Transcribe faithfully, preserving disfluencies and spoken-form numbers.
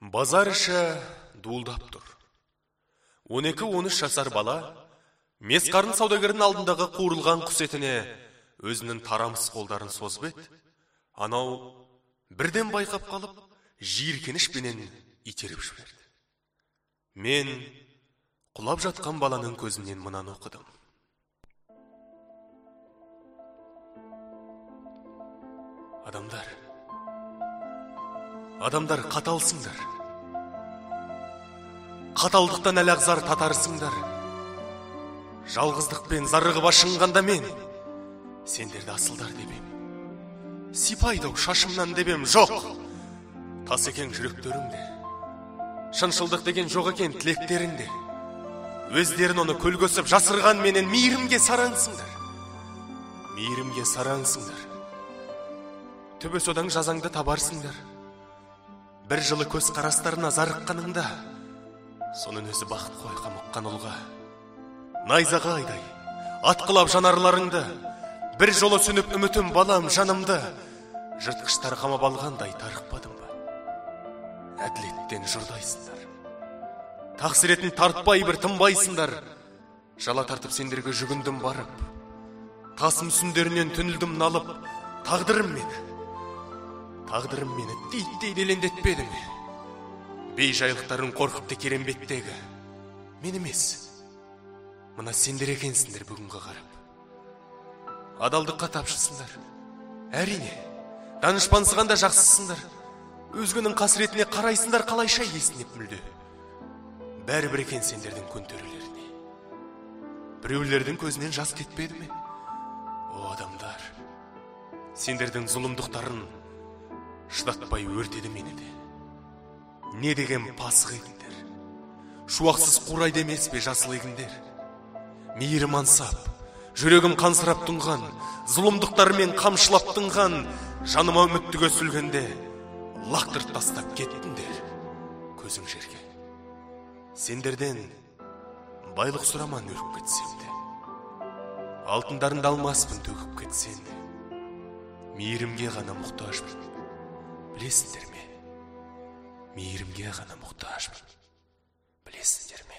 Базар іші дуылдап тұр. он екі он үш жасар бала месқарын саудагердің алдындағы қуырылған құс етіне өзінің тарамыс қолдарын созып еді. Анау бірден байқап қалып, жиіркенішпенен итеріп жіберді. Мен құлап жатқан баланың көзінен мынаны оқыдым. Адамдар, адамдар қаталсыңдар. Қаталдықтан әлағзар татарсыңдар. Жалғыздықпен зарығып ашынғанда мен сендерді асылдар дебем. Сипайдау шашымнан дебем. Жоқ, тас екен жүректеріңде. Шыншылдық деген жоқ екен тілектеріңде. Өздерін оны көлгөсіп жасырған менен мейірімге сараңсыңдар. Мейірімге сараңсыңдар. Түбі содан жазаңды табарсыңдар. Бір жылы көз қарастарына зарыққаныңда, соның өзі бақыт қой қамыққан ұлға. Найзаға айдай, атқылап жанарларыңды, бір жолы сөніп үмітім балам жанымды, жыртқыштар қамап алғандай тарықпадым ба? Әділеттен жұрдайсыңдар. Тақсіретін тартпай бір тынбайсыңдар. Жала тартып сендерге жүгіндім барып. Тасым сүндерінен түнілдім налып, тағдырым мені. Тағдырым мені титтей делендетпеді ме? Бей жайлықтарын қорқыпты керембеттегі. Мен емес, мына сендер екенсіңдер бүгінгі қарап. Адалдыққа тапшысыңдар. Әрине, данышпансығанда жақсысыңдар. Өзгінің қасіретіне қарайсыңдар қалайша есінеп мүлде. Бәрі бір екен сендердің көнтерілеріне. Біреулердің көзінен жас кетпеді ме? О адамдар, сендердің зұлымдықтарын шыдатпай өртеді мені де. Не деген пасық егіндер, шуақсыз қурайды емес пе жасыл егіндер. Мейірім ансап, жүрегім қансырап тұнған, зұлымдықтарымен қамшылап тұнған, жаныма үміттіге сүлгенде лақтырып тастап кеттіңдер көзің жерге. Сендерден байлық сұраман өріп кетсем де, алтындарыңды алмаспын төгіп кетсен, мейірімге ғана мұқтажбын. Білесіңдер ме? Мейірімге ғана мұқтажбын. Білесіңдер ме?